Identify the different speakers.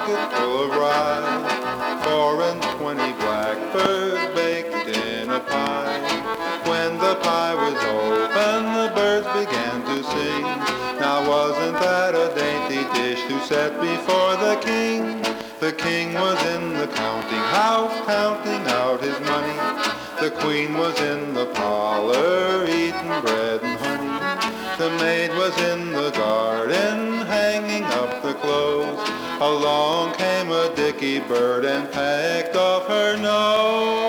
Speaker 1: basket full of rye, 4 and 20 blackbirds baked in a pie. When the pie was open, the birds began to sing. Now wasn't that a dainty dish to set before the king? The king was in the counting house, counting out his money. The queen was in the parlor, eating bread and honey. The maid was in the garden, hanging up the clothes. Along came a dicky bird and pecked off her nose.